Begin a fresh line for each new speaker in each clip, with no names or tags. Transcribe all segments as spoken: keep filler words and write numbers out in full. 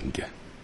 فرهنگ.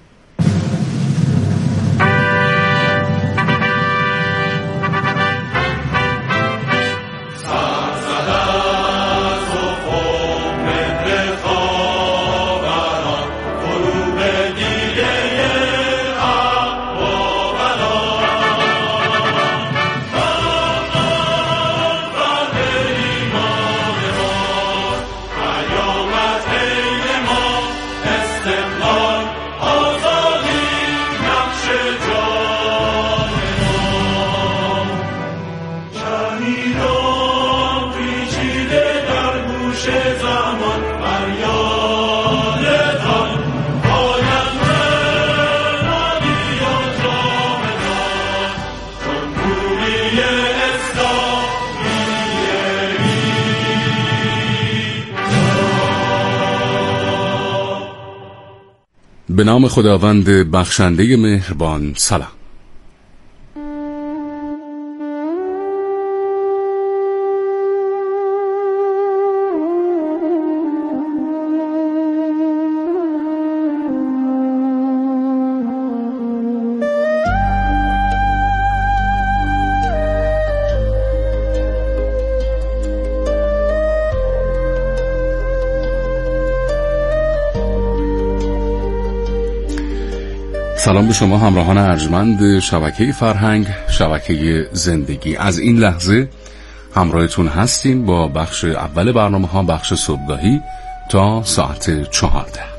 به نام خداوند بخشنده مهربان. سلام. سلام به شما همراهان ارجمند شبکه فرهنگ، شبکه زندگی. از این لحظه همراهتون هستیم با بخش اول برنامه ها، بخش صبحگاهی تا ساعت چهارده.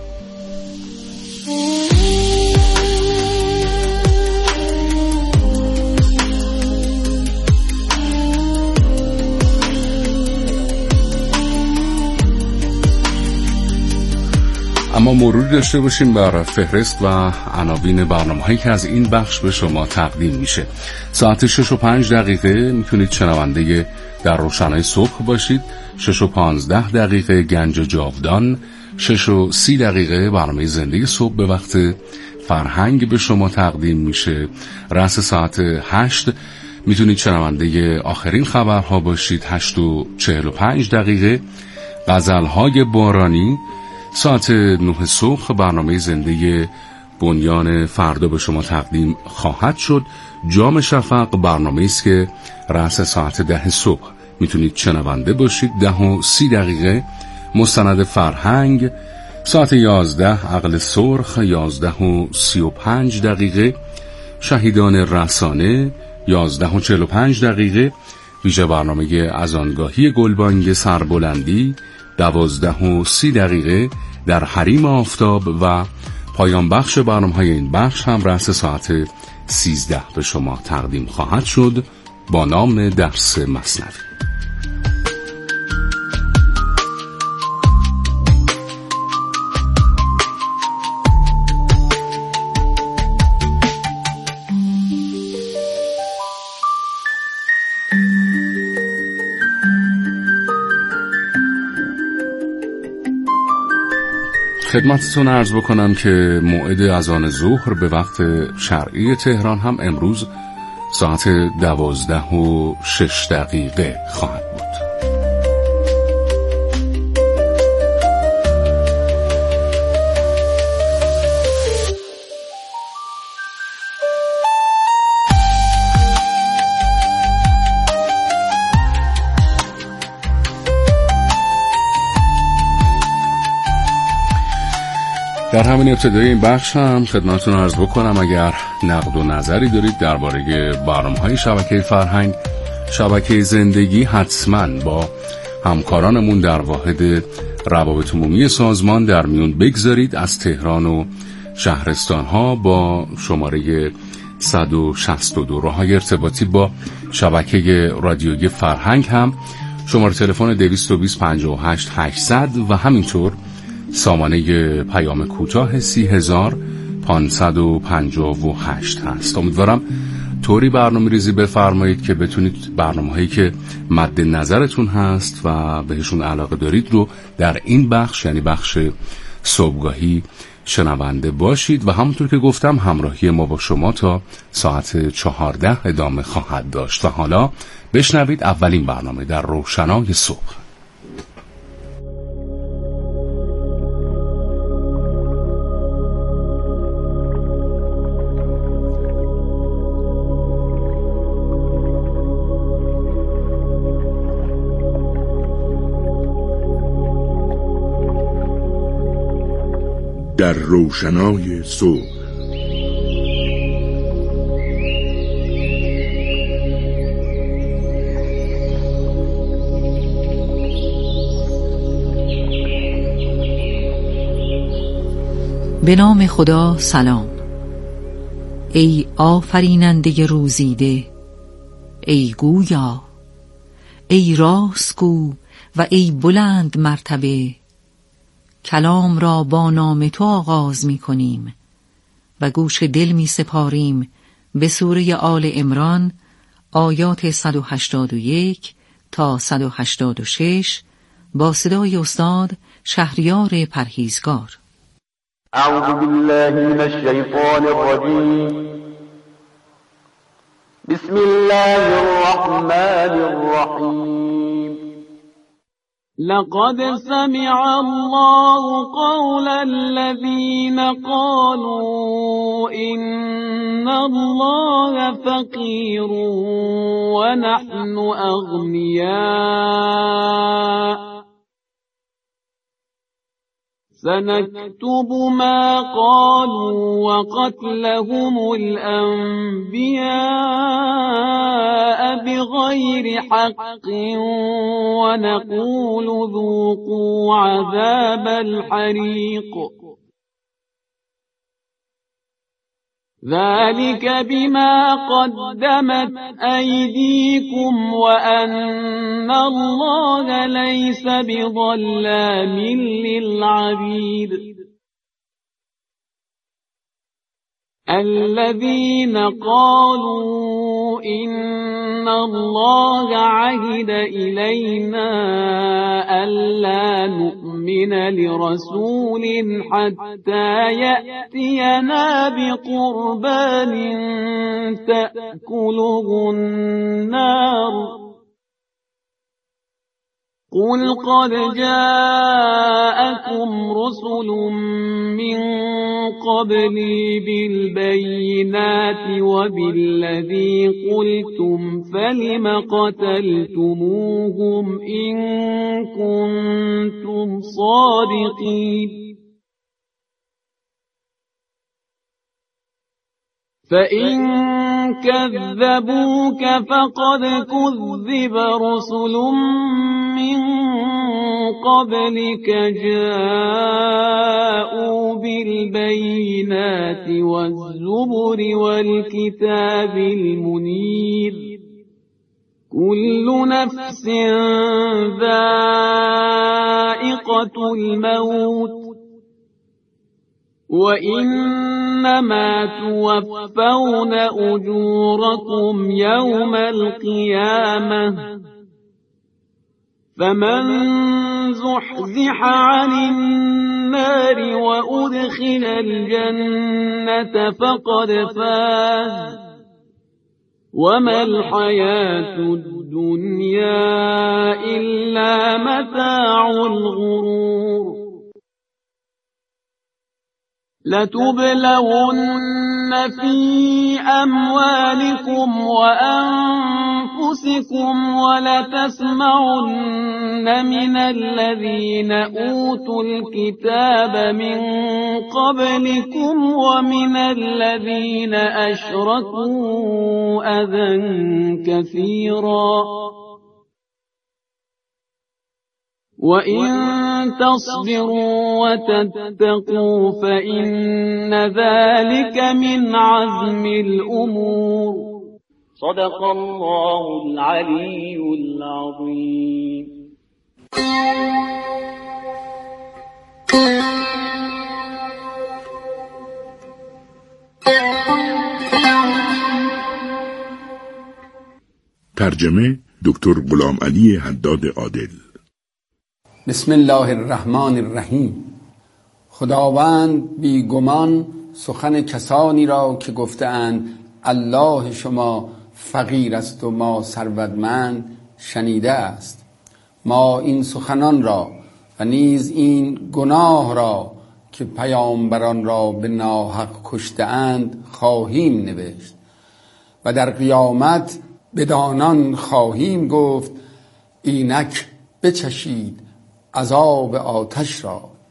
اما مرور داشته باشیم بر فهرست و عناوین برنامه‌هایی که از این بخش به شما تقدیم میشه. ساعت شش و پنج دقیقه میتونید شنونده در روشنای صبح باشید. شش و پانزده دقیقه گنج جاودان. شش و سی دقیقه برنامه زندگی صبح به وقت فرهنگ به شما تقدیم میشه. رأس ساعت هشت میتونید شنونده آخرین خبرها باشید. هشت و چهل و پنج دقیقه غزل‌های بارانی. ساعت نه صبح برنامه زنده بنیان فردا به شما تقدیم خواهد شد. جام شفق برنامه است که رأس ساعت ده صبح میتونید شنونده باشید. ده و سی دقیقه مستند فرهنگ. ساعت یازده عقل سرخ. یازده و سی و پنج دقیقه شهیدان رسانه. یازده و چهل و پنج دقیقه ویژه برنامه از آنگاهی گلبانگ سربلندی. دوازده و سی دقیقه در حریم آفتاب و پایان بخش برنامه‌های این بخش هم رأس ساعت سیزده به شما تقدیم خواهد شد با نام درس مثنوی. خدمتتون عرض بکنم که موعد اذان ظهر به وقت شرعی تهران هم امروز ساعت دوازده و شش دقیقه خواهد بود. در همین ابتدای این بخش هم خدمتتون عرض بکنم اگر نقد و نظری دارید درباره برنامه‌های شبکه فرهنگ، شبکه زندگی، حتما با همکارانمون در واحد روابط عمومی سازمان در میون بگذارید. از تهران و شهرستان‌ها با شماره صد و شصت و دو راه‌های ارتباطی با شبکه رادیویی فرهنگ هم شماره تلفن دویست و بیست پنجاه و هشت هشتصد و همینطور سامانه پیام کوتاه سی هزار پانصد و پنجاه و هشت هست. امیدوارم طوری برنامه ریزی بفرمایید که بتونید برنامه‌هایی که مد نظرتون هست و بهشون علاقه دارید رو در این بخش، یعنی بخش صبحگاهی، شنونده باشید و همونطور که گفتم همراهی ما با شما تا ساعت چهارده ادامه خواهد داشت. و حالا بشنوید اولین برنامه در روشنای صبح.
در روشنای صبح.
به نام خدا. سلام. ای آفریننده روزیده، ای گویا، ای راستگو و ای بلند مرتبه، کلام را با نام تو آغاز می کنیم و گوش دل می سپاریم به سوره آل عمران آیات صد و هشتاد و یک تا صد و هشتاد و شش با صدای استاد شهریار پرهیزگار.
اعوذ بالله من الشیطان الرجیم. بسم الله الرحمن الرحیم. لقد سمع الله قول الذين قالوا إن الله فقير ونحن أغنياء سنكتب ما قالوا وقتلهم الأنبياء بغير حق ونقول ذوقوا عذاب الحريق ذلك بما قدمت أيديكم وأن الله ليس بظلام للعبيد. الذين قالوا إن الله عهد إلينا ألا نؤمن لرسول حتى يأتينا بقربان تأكله النار قل قد جاءكم رسل من قبلي بالبينات وبالذي قلتم فلم قتلتموهم إن كنتم صادقين فإن كذبوك فقد كذب رسل من قبلك جاءوا بالبينات والزبر والكتاب المنير كل نفس ذائقة الموت وإنما توفون أجوركم يوم القيامة فمن زحزح عن النار وأدخل الجنة فقد فاز وما الحياة الدنيا إلا متاع الغرور. لتبلون في أموالكم وأنفسكم ولتسمعن من الذين أوتوا الكتاب من قبلكم ومن الذين أشركوا أذى كثيرا وَإِن تَصْبِرُوا وَتَتَّقُوا فَإِنَّ ذَلِكَ مِنْ عَزْمِ الْأُمُورِ. صدق الله العلي العظيم.
ترجمه دکتر غلامعلی حداد عادل.
بسم الله الرحمن الرحیم. خداوند بیگمان سخن کسانی را که گفتند الله شما فقیر است و ما ثروتمند شنیده است. ما این سخنان را و نیز این گناه را که پیامبران را به ناحق کشته‌اند خواهیم نوشت و در قیامت بدانان خواهیم گفت اینک بچشید عذاب آتش را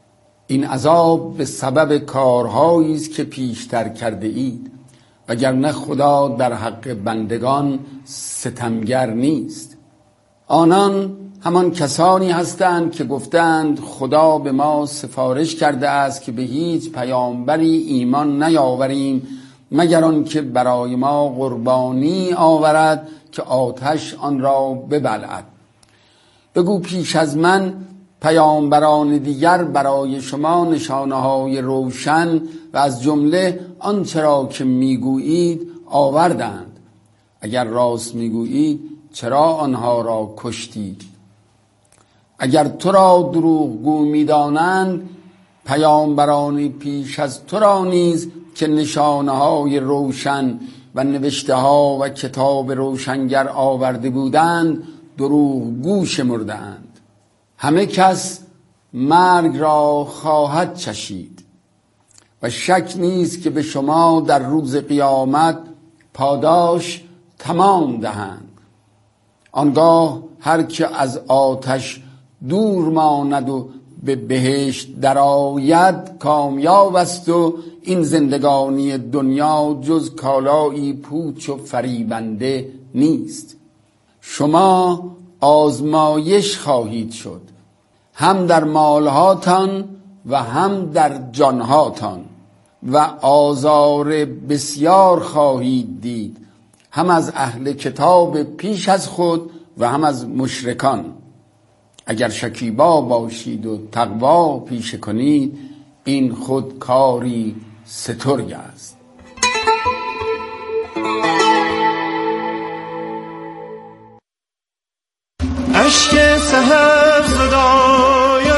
این عذاب به سبب کارهایی است که پیشتر کرده اید، وگرنه خدا در حق بندگان ستمگر نیست. آنان همان کسانی هستند که گفتند خدا به ما سفارش کرده است که به هیچ پیامبری ایمان نیاوریم مگر آن که برای ما قربانی آورد که آتش آن را ببلعد. بگو پیش از من پیامبران دیگر برای شما نشانه‌های روشن و از جمله آنچه را که میگویید آوردند. اگر راست میگویید چرا آنها را کشتید؟ اگر تو را دروغگو می‌دانند پیامبران پیش از تو را نیز که نشانه‌های روشن و نوشته‌ها و کتاب روشنگر آورده بودند دروغگو شمردند. همه کس مرگ را خواهد چشید و شک نیست که به شما در روز قیامت پاداش تمام دهند. آنگاه هر که از آتش دور ماند و به بهشت درآید کامیاب است و این زندگانی دنیا جز کالایی پوچ و فریبنده نیست. شما آزمایش خواهید شد، هم در مالهاتان و هم در جانهاتان، و آزار بسیار خواهید دید، هم از اهل کتاب پیش از خود و هم از مشرکان. اگر شکیبا باشید و تقوا پیشه کنید این خود کاری سترگ است.
اشک سحر زدایم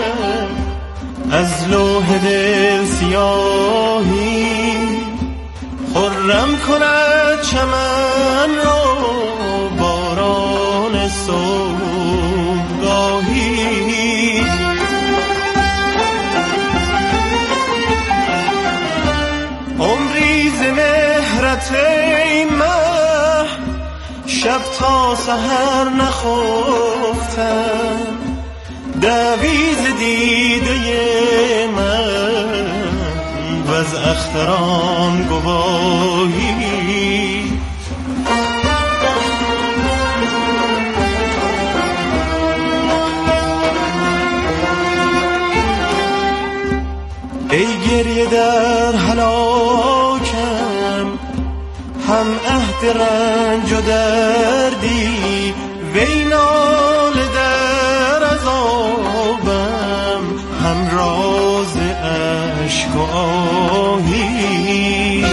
از لوح دل سیاهی، خرم کند چمن را باران صبحگاهی. عمری ز مهرت ای مه شب تا سحر نخفتم، دویز دیده من و از اختران گواهی. ای گریه در هلاکم هم عهد رنج و دردی، وی ناله در عذابم هم راز عشق و آهی.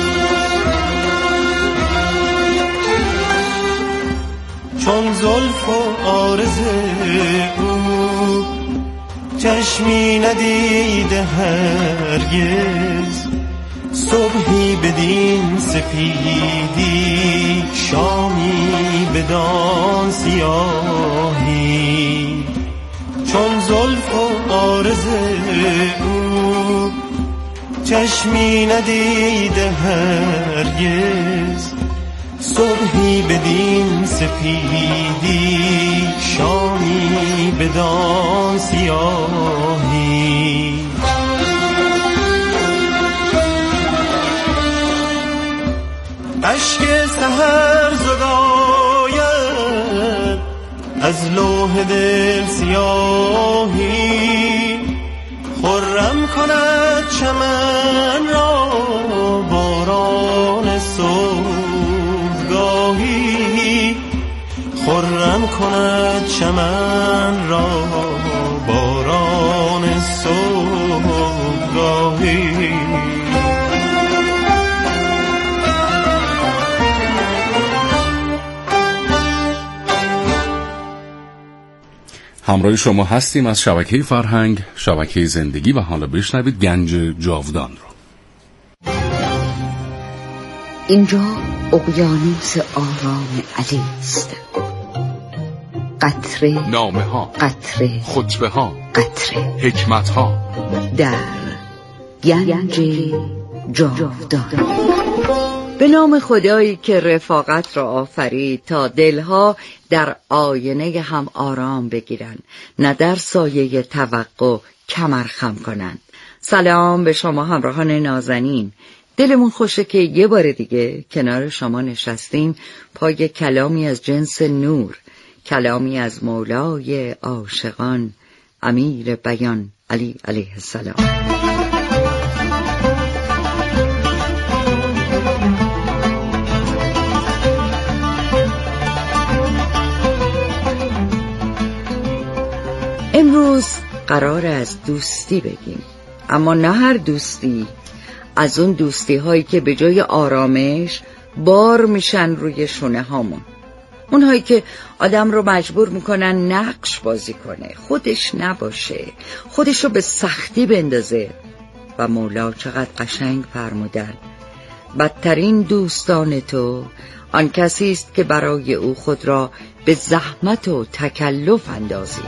چون زلف و عارض او چشمی ندیده هرگز، صبحی بدین سپیدی شامی بدان سیاهی. چون زلف و عارض او چشمی ندیده هرگز، صبحی بدین سپیدی شامی بدان سیاهی. اشک سحر زداید از لوح دل سیاهی، خرم کند چمن را باران صبحگاهی. خرم کند چمن را باران صبحگاهی.
همراه شما هستیم از شبکه فرهنگ، شبکه زندگی، و حالا بشنوید گنج جاودان رو.
اینجا اقیانوس آرام علی است. قطره
نامه ها،
قطره
خطبه ها،
قطره
حکمت ها
در گنج جاودان. به نام خدایی که رفاقت را آفرید تا دلها در آینه هم آرام بگیرن، نه در سایه توقع کمر خم کنند. سلام به شما همراهان نازنین. دلمون خوشه که یه بار دیگه کنار شما نشستیم پای کلامی از جنس نور، کلامی از مولای عاشقان امیر بیان علی علیه السلام. امروز قرار از دوستی بگیم، اما نه هر دوستی، از اون دوستی هایی که به جای آرامش بار میشن روی شونه هامون، اونهایی که آدم رو مجبور میکنن نقش بازی کنه، خودش نباشه، خودش رو به سختی بندازه. و مولا چقدر قشنگ فرمودن: بدترین دوستان تو آن کسی است که برای او خود را به زحمت و تکلف اندازی.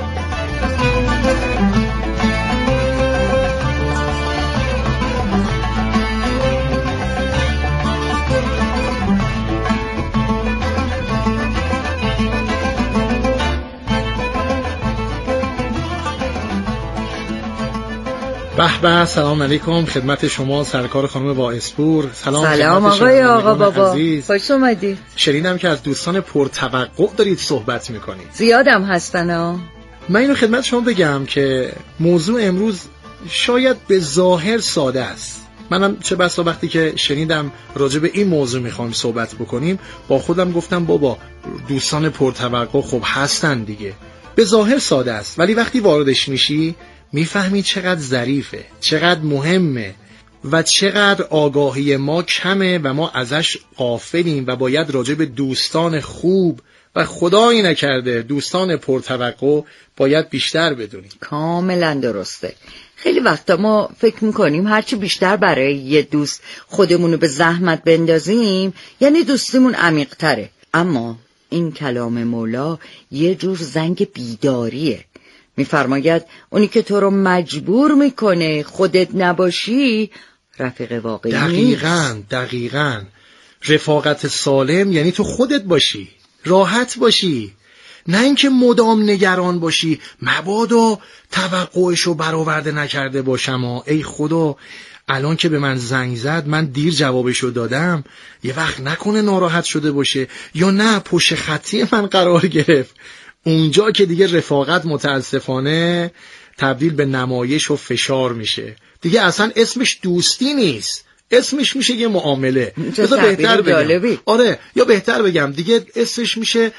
به به، سلام علیکم خدمت شما سرکار خانم واعظپور. سلام
سلام آقای آقا بابا، خوش اومدید.
شنیدم که از دوستان پرتوقع دارید صحبت میکنید.
زیادم هستن ها.
من اینو خدمت شما بگم که موضوع امروز شاید به ظاهر ساده است. منم چه بسا وقتی که شنیدم راجع به این موضوع میخوام صحبت بکنیم با خودم گفتم بابا دوستان پرتوقع خب هستن دیگه. به ظاهر ساده است ولی وقتی واردش میشی میفهمی چقدر ظریفه، چقدر مهمه و چقدر آگاهی ما کمه و ما ازش غافلیم و باید راجع به دوستان خوب و خدایی نکرده دوستان پرتوقع باید بیشتر بدونیم.
کاملا درسته. خیلی وقتا ما فکر میکنیم هرچی بیشتر برای یه دوست خودمونو به زحمت بندازیم یعنی دوستیمون عمیق تره. اما این کلام مولا یه جور زنگ بیداریه. میفرماید اونی که تو رو مجبور میکنه خودت نباشی رفیق واقعی نیست.
دقیقاً دقیقاً رفاقت سالم یعنی تو خودت باشی، راحت باشی، نه اینکه مدام نگران باشی مبادا توقعشو برآورده نکرده باشم و ای خدا الان که به من زنگ زد من دیر جوابشو دادم، یه وقت نکنه ناراحت شده باشه یا نه پشت خطی من قرار گرفت. اونجا که دیگه رفاقت متاسفانه تبدیل به نمایش و فشار میشه، دیگه اصلا اسمش دوستی نیست، اسمش میشه یه معامله. بذار بهتر بگم آره یا بهتر بگم دیگه اسمش میشه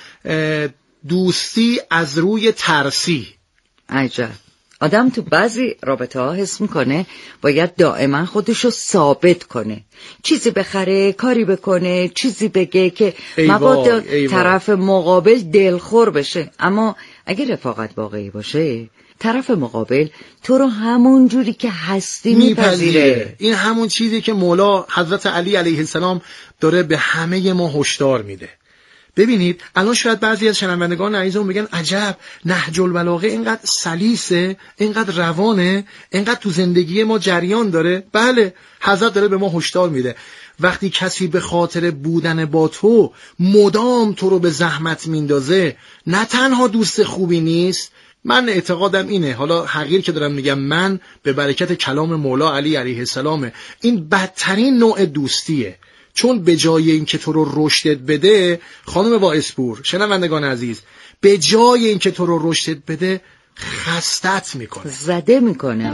دوستی از روی ترسی.
عجب. آدم تو بعضی رابطه ها حس میکنه باید دائما خودشو ثابت کنه، چیزی بخره، کاری بکنه، چیزی بگه که مبادا طرف مقابل دلخور بشه. اما اگه رفاقت واقعی باشه طرف مقابل تو رو همون جوری که هستی میپذیره.
این همون چیزی که مولا حضرت علی علیه السلام داره به همه ما هشدار میده. ببینید الان شاید بعضی از شنوندگان عزیزم بگن عجب نهج البلاغه اینقدر سلیسه، اینقدر روانه، اینقدر تو زندگی ما جریان داره. بله، حضرت داره به ما هشدار میده وقتی کسی به خاطر بودن با تو مدام تو رو به زحمت میندازه نه تنها دوست خوبی نیست. من اعتقادم اینه، حالا حقیر که دارم میگم، من به برکت کلام مولا علی علیه السلام، این بدترین نوع دوستیه. چون به جای این که تو رو رشدت بده خانم واعظپور، شنوندگان عزیز، به جای این که تو رو رشدت بده خستت میکنه،
زده میکنه.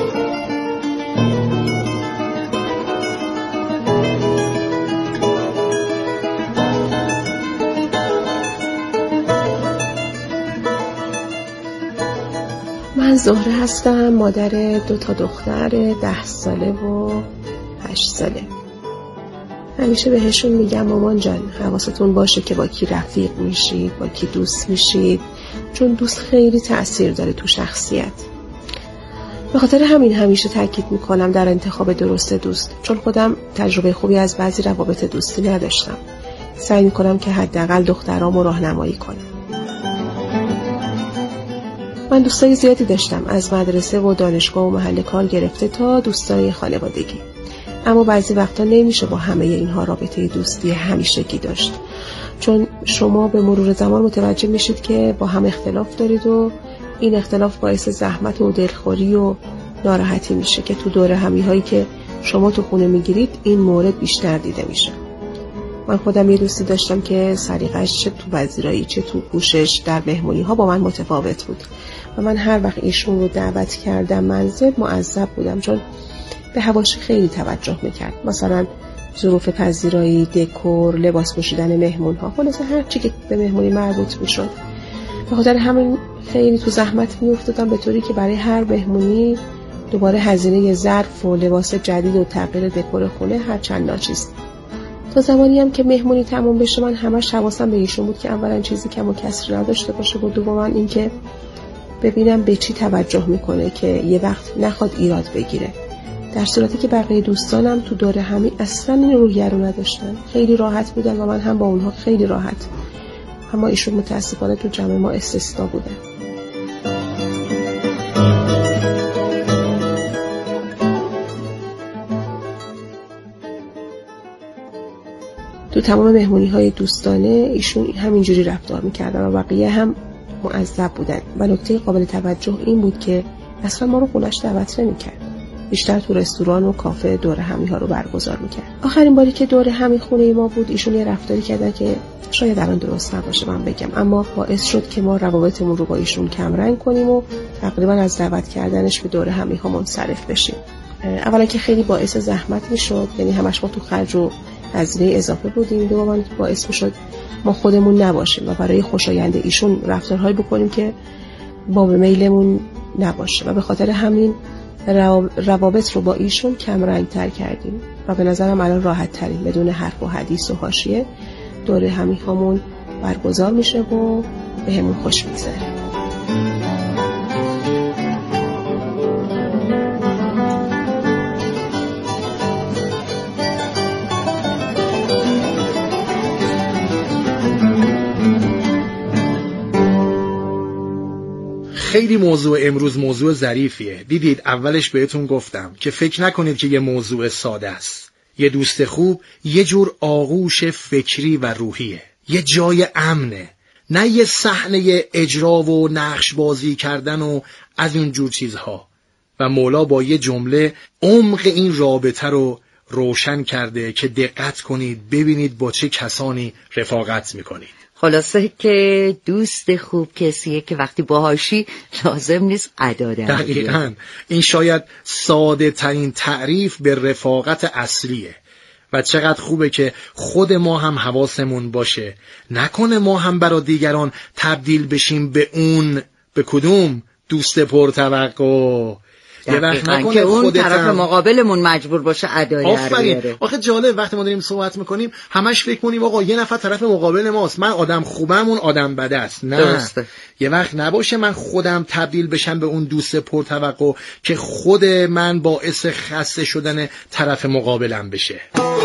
من زهره هستم، مادر دو تا دختر ده ساله و هشت ساله. همیشه بهشون میگم مامان جان حواستون باشه که با کی رفیق میشید، با کی دوست میشید، چون دوست خیلی تأثیر داره تو شخصیت. به خاطر همین همیشه تاکید میکنم در انتخاب درست دوست، چون خودم تجربه خوبی از بعضی روابط دوستی نداشتم. سعی میکنم که حداقل دخترامو راهنمایی کنم. من دوستای زیادی داشتم، از مدرسه و دانشگاه و محل کار گرفته تا دوستای خانوادگی. اما بعضی وقتا نمیشه با همه اینها رابطه دوستی همیشگی داشت، چون شما به مرور زمان متوجه میشید که با هم اختلاف دارید و این اختلاف باعث زحمت و دلخوری و ناراحتی میشه که تو دوره همی هایی که شما تو خونه میگیرید این مورد بیشتر دیده میشه. من خودم یه دوستی داشتم که سلیقه‌اش چه تو پذیرایی چه تو پوشش در مهمونی ها با من متفاوت بود و من هر وقت ایشون رو دعوت کردم منزل معذب بودم، چون به حواشی خیلی توجه میکرد. مثلا ظروف پذیرایی، دکور، لباس پوشیدن مهمون ها، خلاصه هر چی که به مهمونی مربوط میشد. به خاطر همین خیلی تو زحمت میافتادم، به طوری که برای هر مهمونی دوباره هزینه ظرف و لباس جدید و تغییر دکور خونه هر چند ناچیز. تا زمانی هم که مهمونی تموم بشه من همش حواسم به ایشون بود که اولا چیزی کم و کسری نداشته باشه و دوما این که ببینم به چی توجه میکنه که یه وقت نخواد ایراد بگیره. در صورتی که بقیه دوستانم تو دوره همی اصلا این روحیه رو نداشتن، خیلی راحت بودن و من هم با اونها خیلی راحت. اما ایشون متاسفانه تو جمع ما استثنا بودن. تو تمام مهمونی های دوستانه ایشون همینجوری رفتار میکردن و بقیه هم معذب بودن و نکته قابل توجه این بود که اصلا ما رو خونش دعوت نمیکرد، بیشتر تو رستوران و کافه دوره همی ها رو برگزار میکرد. آخرین باری که دوره همی خونه ما بود ایشون یه رفتاری کردن که شاید الان درست نباشه من بگم، اما باعث شد که ما روابطمون رو با ایشون کم رنگ کنیم و تقریبا از دعوت کردنش به دوره همی ها منصرف بشیم. اولا که خیلی باعث زحمت میشد، یعنی همش ما تو خرج و هزینه اضافه بودیم، دوما باعث میشد ما خودمون نباشیم و برای خوشایند ایشون رفتارهایی بکنیم که با به میلمون نباشه و به خاطر همین روابط رو با ایشون کم رنگ تر کردیم و به نظرم الان راحت تریم، بدون حرف و حدیث و حاشیه دوره همی هامون برگزار میشه و به همون خوش میگذره.
خیلی موضوع امروز موضوع ظریفیه. دیدید اولش بهتون گفتم که فکر نکنید که یه موضوع ساده است. یه دوست خوب یه جور آغوش فکری و روحیه، یه جای امنه، نه یه صحنه اجرا و نقش بازی کردن و از این جور چیزها. و مولا با یه جمله عمق این رابطه رو روشن کرده که دقت کنید ببینید با چه کسانی رفاقت میکنید.
خلاصه که دوست خوب کسیه که وقتی باهاشی لازم نیست ادا در بیاری.
دقیقاً این شاید ساده ترین تعریف به رفاقت اصلیه و چقدر خوبه که خود ما هم حواسمون باشه نکنه ما هم برای دیگران تبدیل بشیم به اون، به کدوم دوست پرتوقع. یه وقت نکنه
که اون طرف
هم...
مقابلمون مجبور باشه ادای در بیاره.
آخه جالب وقتی ما داریم صحبت میکنیم همش فکر کنیم آقا یه نفر طرف مقابل ماست، من آدم خوبم اون آدم بده است. نه درسته. یه وقت نباشه من خودم تبدیل بشم به اون دوست پرتوقع که خود من باعث خسته شدن طرف مقابلم بشه.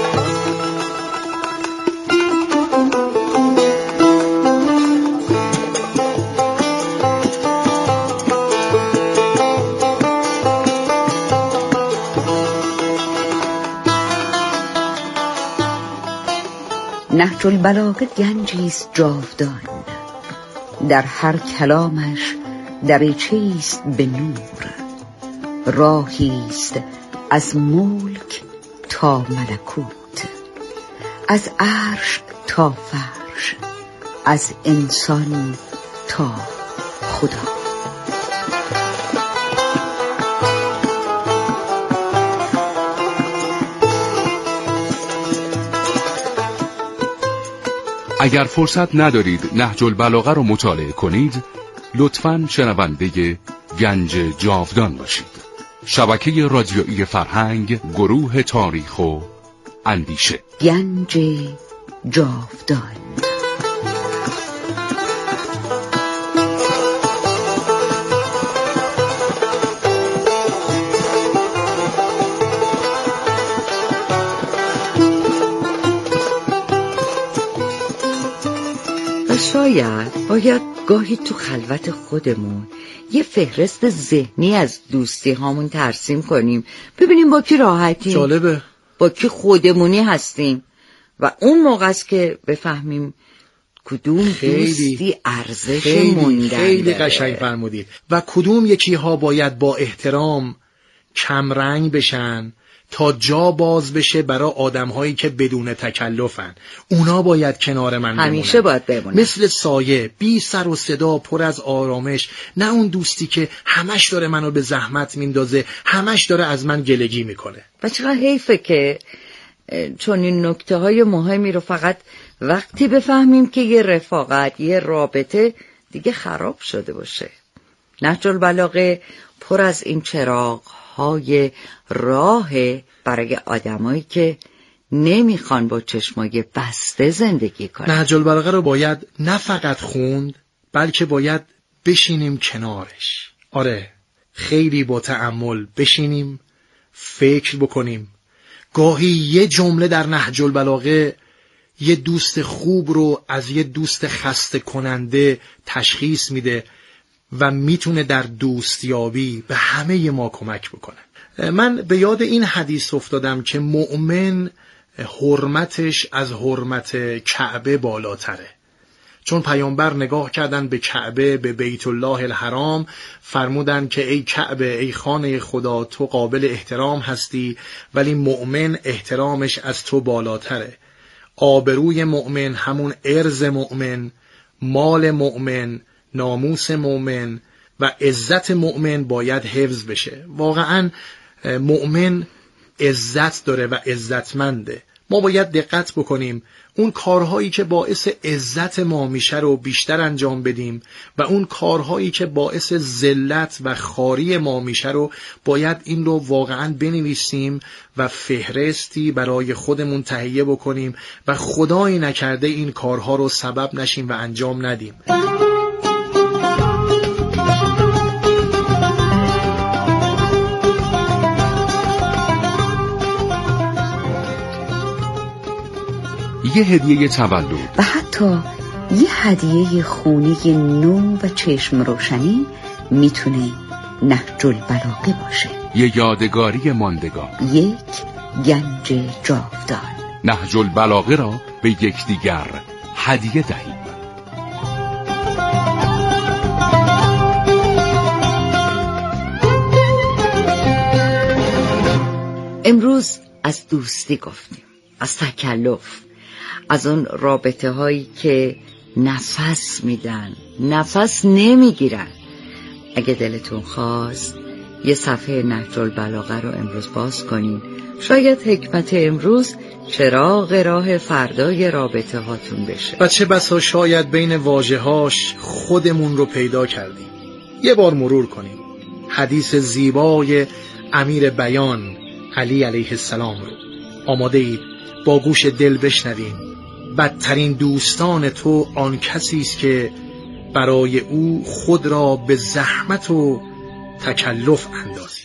نهج البلاغه گنجیست جاودان، در هر کلامش دریچه‌ایست به نور، راهیست از ملک تا ملکوت، از عرش تا فرش، از انسان تا خدا.
اگر فرصت ندارید نهج البلاغه رو مطالعه کنید، لطفاً شنونده گنج جاودان باشید. شبکه رادیویی فرهنگ، گروه تاریخ و اندیشه.
گنج جاودان. شاید باید گاهی تو خلوت خودمون یه فهرست ذهنی از دوستی هامون ترسیم کنیم، ببینیم با کی راحتیم،
جالبه،
با کی خودمونی هستیم و اون موقع است که بفهمیم کدوم
خیلی
دوستی ارزش
خیلی
موندن
خیلی
داره.
قشنگ فرمودید. و کدوم یکی ها باید با احترام کمرنگ بشن تا جا باز بشه برای آدم هایی که بدون تکلفن. اونا باید کنار من بمونن.
همیشه باید بمونن.
مثل سایه، بی سر و صدا، پر از آرامش. نه اون دوستی که همش داره منو به زحمت میندازه، همش داره از من گلگی میکنه.
و چقدر حیفه که چون این نکته های مهمی رو فقط وقتی بفهمیم که یه رفاقت، یه رابطه دیگه خراب شده باشه. نهج البلاغه پر از این چراغ های راه برای آدمایی که نمیخوان با چشمای بسته زندگی کنن.
نهج البلاغه رو باید نه فقط خوند، بلکه باید بشینیم کنارش. آره، خیلی با تأمل بشینیم، فکر بکنیم. گاهی یه جمله در نهج البلاغه یه دوست خوب رو از یه دوست خسته کننده تشخیص میده و میتونه در دوستیابی به همه ما کمک بکنه. من به یاد این حدیث افتادم که مؤمن حرمتش از حرمت کعبه بالاتره. چون پیامبر نگاه کردن به کعبه، به بیت الله الحرام، فرمودن که ای کعبه، ای خانه خدا، تو قابل احترام هستی، ولی مؤمن احترامش از تو بالاتره. آبروی مؤمن، همون ارز مؤمن، مال مؤمن، ناموس مؤمن و عزت مؤمن باید حفظ بشه. واقعا مؤمن عزت داره و عزتمنده. ما باید دقت بکنیم اون کارهایی که باعث عزت ما میشه رو بیشتر انجام بدیم و اون کارهایی که باعث ذلت و خواری ما میشه رو باید این رو واقعا بنویسیم و فهرستی برای خودمون تهیه بکنیم و خدایی نکرده این کارها رو سبب نشیم و انجام ندیم.
یه هدیه تولد
و حتی یه هدیه خونه نو و چشم روشنی میتونه نهج البلاغه باشه.
یه یادگاری ماندگار،
یک گنج جاودان.
نهج البلاغه را به یکدیگر هدیه دهید.
امروز از دوستی گفتیم، از تکلف، از اون رابطه هایی که نفس میدن، نفس نمیگیرن. اگه دلتون خواست یه صفحه نهج البلاغه رو امروز باز کنین، شاید حکمت امروز چراغ راه فردای رابطه هاتون بشه.
و چه بسا شاید بین واژه‌هاش خودمون رو پیدا کردیم. یه بار مرور کنیم حدیث زیبای امیر بیان علی علیه السلام رو. آماده اید با گوش دل بشنویم. بدترین دوستان تو آن کسی است که برای او خود را به زحمت و تکلف اندازی.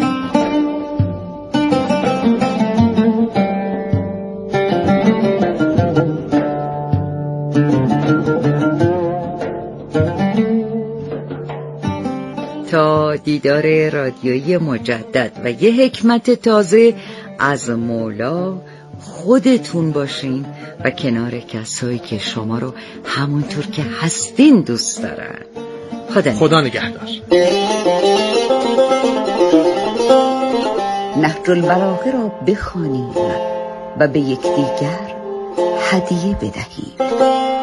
تا دیدار رادیویی مجدد و یه حکمت تازه از مولا، خودتون باشین و کنار کسایی که شما رو همونطور که هستین دوست دارن. خدا,
خدا نگهدار.
نهج البلاغه را بخوانید و به یکدیگر هدیه بدهید.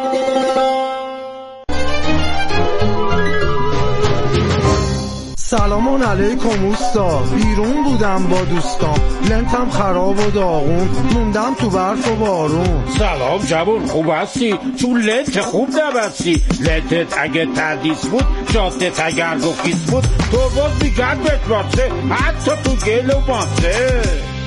سلامان علیکم اوستا، بیرون بودم با دوستام، لنتم خراب و داغون، موندم تو برف و بارون.
سلام جوون، خوب هستی؟ چون لنت خوب نبستی. لنتت اگه تردیس بود، جادت اگر گفیس بود، تو باز میگرد بتباته، حتی تو گل و ماته.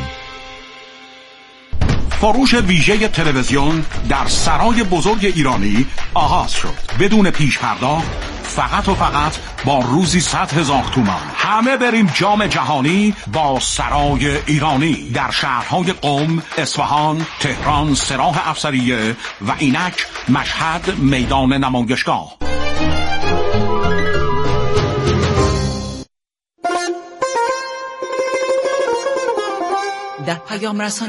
فروش ویژه تلویزیون در سرای بزرگ ایرانی آغاز شد. بدون پیش پرداخت، فقط و فقط با روزی صد هزار تومان. همه بریم جام جهانی با سرای ایرانی در شهرهای قم، اصفهان، تهران، سراح افسریه و اینک مشهد میدان نمایشگاه.
در پیام رسان